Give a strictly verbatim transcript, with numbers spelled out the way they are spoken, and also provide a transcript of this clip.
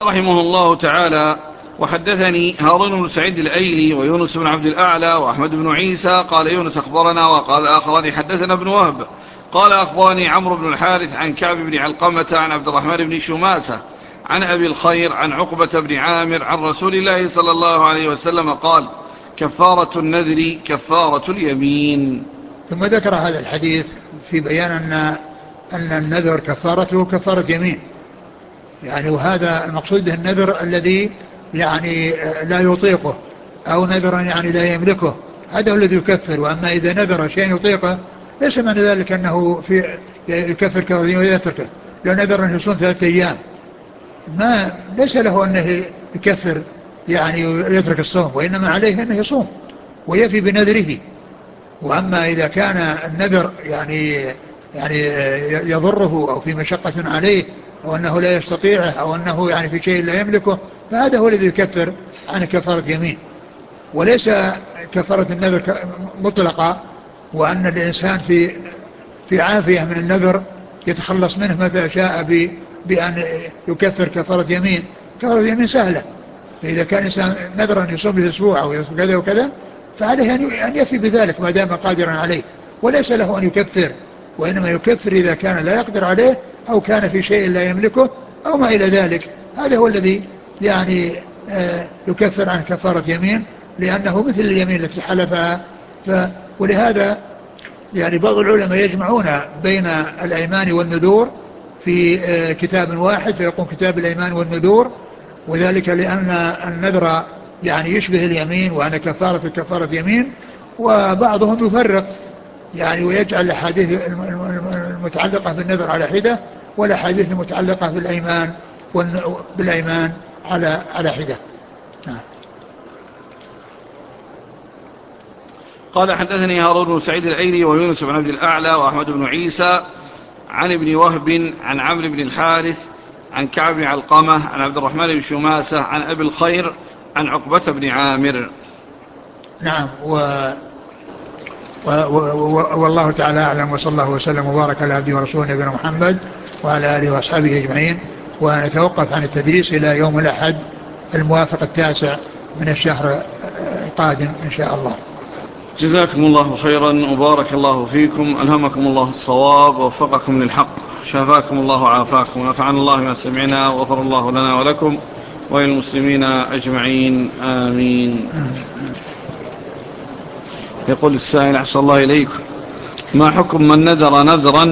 رحمه الله تعالى: وحدثني هارون بن سعيد الأيلي ويونس بن عبد الأعلى وأحمد بن عيسى. قال يونس: أخبرنا. وقال آخران: حدثنا ابن وهب قال أخبرني عمرو بن الحارث عن كعب بن علقمة عن عبد الرحمن بن شماسة عن أبي الخير عن عقبة بن عامر عن رسول الله صلى الله عليه وسلم قال: كفارة النذر كفارة اليمين. ثم ذكر هذا الحديث في بيان أن أن النذر كفارته كفارة يمين، يعني وهذا المقصود به النذر الذي يعني لا يطيقه أو نذرا يعني لا يملكه، هذا هو الذي يكفر. وأما إذا نذر شيء يطيقه ليس معنى ذلك أنه في يكفر كفارة ويتركه. لو نذر أن يصوم ثلاثة أيام ما ليس له أنه يكفر يعني يترك الصوم، وإنما عليه أنه يصوم ويفي بنذره. وأما إذا كان النذر يعني يعني يضره أو في مشقة عليه أو أنه لا يستطيعه أو أنه يعني في شيء لا يملكه، فهذا هو الذي يكفر عن كفارة يمين، وليس كفارة النذر مطلقة، وأن الإنسان في في عافية من النذر يتخلص منه متى شاء بأن يكفر كفارة يمين. كفارة يمين سهلة، فإذا كان إنسان نذر أن يصوم بأسبوع أو يصوم كذا وكذا فعليه أن يفي بذلك ما دام قادرا عليه، وليس له أن يكفر، وإنما يكفر إذا كان لا يقدر عليه أو كان في شيء لا يملكه أو ما إلى ذلك. هذا هو الذي يعني يكفر عن كفارة يمين، لأنه مثل اليمين التي حلفها. ولهذا يعني بعض العلماء يجمعون بين الأيمان والنذور في كتاب واحد فيقوم كتاب الأيمان والنذور، وذلك لأن النذر يعني يشبه اليمين وأن كفارة كفارة يمين. وبعضهم يفرق يعني ويجعل الأحاديث المتعلقة بالنذر على حدة والأحاديث المتعلقة بالأيمان بالأيمان على على حدة. قال: حدثني هارون بن سعيد الأيلي ويونس بن عبد الأعلى وأحمد بن عيسى عن ابن وهب عن عمرو بن الحارث عن كعب بن علقمة عن عبد الرحمن بن شماسة عن أبي الخير عن عقبة بن عامر. نعم. و... و... و... والله تعالى أعلم، وصلى الله وسلم وبارك على عبده ورسوله نبينا محمد وعلى آله وأصحابه أجمعين. ونتوقف عن التدريس إلى يوم الأحد الموافق التاسع من الشهر القادم إن شاء الله. جزاكم الله خيرا وبارك الله فيكم، ألهمكم الله الصواب ووفقكم للحق، شفاكم الله وعافاكم، ونفعنا الله ما سمعنا، وغفر الله لنا ولكم وللمسلمين أجمعين، آمين. يقول السائل: أحسن الله إليكم، ما حكم من نذر نذرا